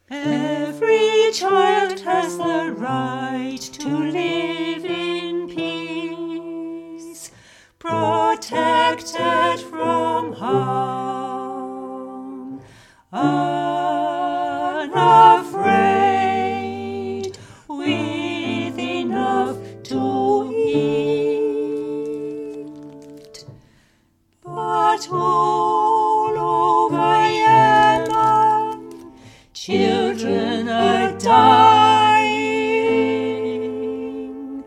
Every child has the right to live in peace, protected from harm, unafraid, with enough to eat. But all over Yemen, children are dying.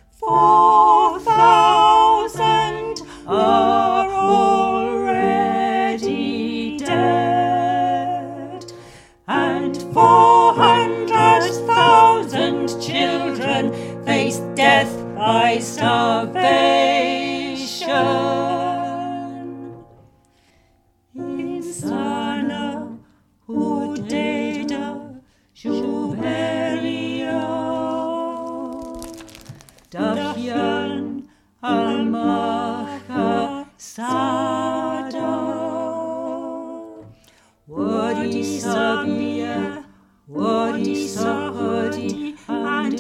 4,000 are already dead, and 400,000 children face death by starvation. In Sana, Hudaida, Jubelia, Dahyan, Al-Mahka, Sada, Wadi Sabia, Wadi Sahadi, and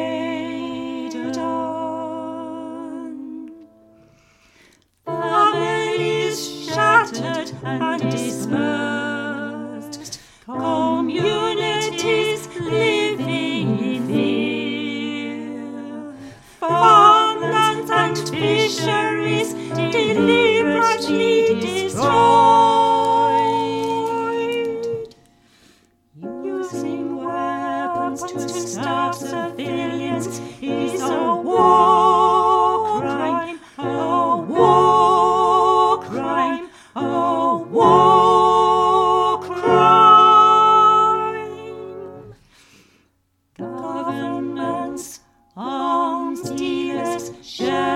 Adan. Families shattered and dispersed, communities living in fear, farmlands and fisheries deliberately destroyed, using weapons to stab civilians is a war crime, a war crime, a war crime. Governments, arms dealers,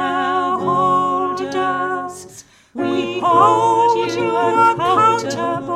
shareholders, we hold you accountable.